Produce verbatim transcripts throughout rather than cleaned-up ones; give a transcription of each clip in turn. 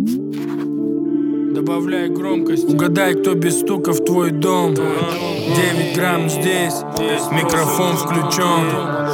Добавляй громкость. Угадай, кто без стука в твой дом. Девять грамм здесь, микрофон включен.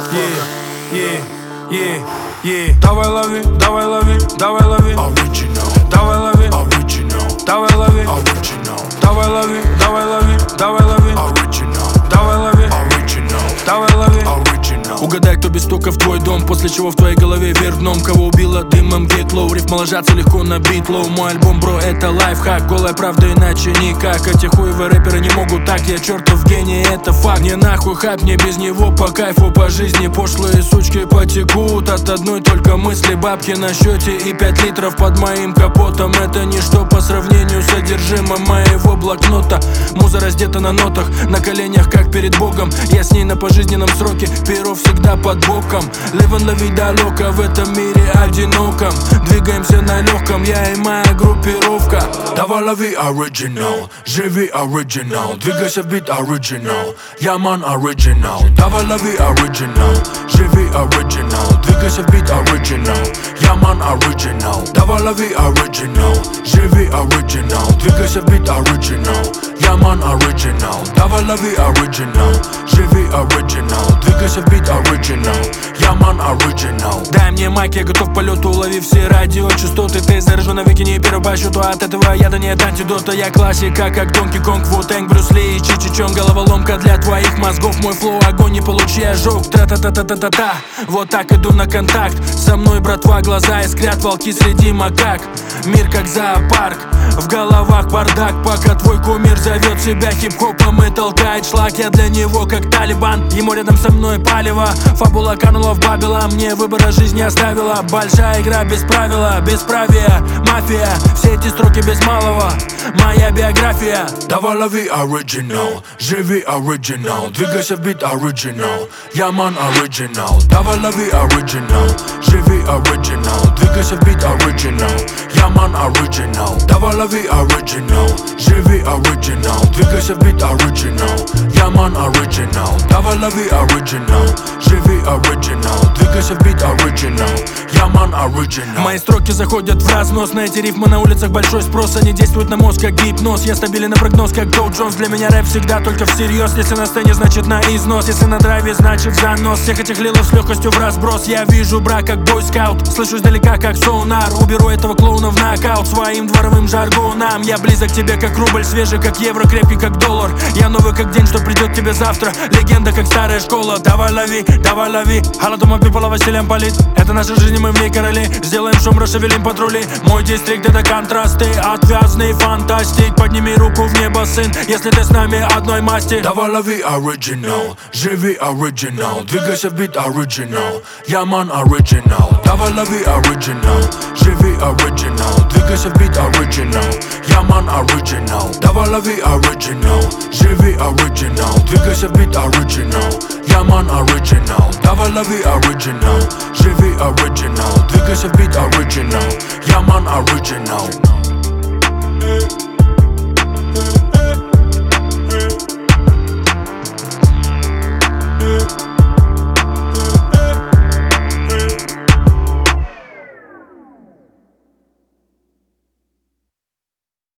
Yeah, yeah, yeah, yeah. Давай лови, давай лови, давай лови. Original. Давай лови, Original. Давай лови, Original. Давай лови, давай лови, давай лови. Original. Давай лови, Original. Давай лови, Original. Угадай, кто без стука в твой дом, после чего в твоей голове вверх дном. Кого убило дымом гетлоу, рифма ложатся легко на битлоу. Мой альбом, бро, это лайфхак, голая правда, иначе никак. Эти хуевые рэперы не могут так, я чертов гений, это факт. Не нахуй хайп, мне без него по кайфу, по жизни пошлые сучки потекут. От одной только мысли, бабки на счете и пять литров под моим капотом. Это ничто по сравнению с содержимым моего блокнота. Муза раздета на нотах, на коленях, как перед Богом. Я с ней на пожизненном сроке, перо всегда под боком. Ливан лови далеко в этом мире одиноком. Двигаемся на легком, я и моя группировка. Давай лови Original, живи Original. Двигайся в бит Original, я ман Original. Давай лови Original, живи Original. Двигайся в бит Original, я ман Original. Давай лови Original, живи Original. Двигайся в бит Original, я ман Original. Давай лови Original, живи Original. Двигайся в бит Original, я ман Original. Дай мне майк, я готов к полету, улови все радиочастоты. Ты заряжу навеки, не первый по счету. От этого яда нет антидота. Я классика, как Донки Конг, Ву-Тэнг, Брюс Ли и Чичи Чонг. Головоломка для твоих мозгов, мой флоу, огонь, не получи ожог. Тра-та-та-та-та-та-та. Вот так иду на контакт. Со мной, братва, глаза искрят, волки среди макак. Мир как зоопарк, в головах бардак. Пока твой кумир зовет себя хип-хопом и толкает шлак, я для него как Талибан, ему рядом со мной палево. Фабула канула в бабела, мне выбора жизни оставила. Большая игра без правила, бесправия, мафия. Все эти строки без малого, моя биография. Давай лови Original, живи Original. Двигайся в бит Original, я ман Original. Давай лови Original, живи Original. Двигайся в бит Original, я ман Original. Давай лови Original, живи Original. Двигайся в бит Original, я ман Original. Давай лови Original, живи Original. Двигайся в бит Original, я ман Original. Мои строки заходят в разнос, на эти рифмы на улицах большой спрос. Они действуют на мозг как гипноз, я стабилен на прогноз как Доу Джонс. Для меня рэп всегда только всерьез. Если на сцене, значит на износ. Если на драйве, значит занос. Всех этих лилов с легкостью в разброс. Я вижу брак как бойскаут, слышу издалека как сонар. Уберу этого клоуна в нокаут своим дворовым жаргоном. Я близок к тебе как рубль, свежий как евро, крепкий как доллар. Я новый как день, что придет тебе завтра. Легенда как старая школа. Давай лови, давай лови. Халадума пипола Василием полит. Это наша жизнь, мы в ней короли. Сделаем шум, расшевелим патрули. Мой дистрикт это контрасты, отвязный фантастик. Подними руку в небо, сын, если ты с нами одной масти. Давай лови Original, живи Original. Двигайся в бит Original, я ман Original. Давай лови Original, живи Original. Двигайся в бит Original, я ман Original. Давай лови Original, живи Original. Двигайся в бит Original, я ман Original. Давай лови Original, живи Original. Двигайся в бит Original, я ман Original.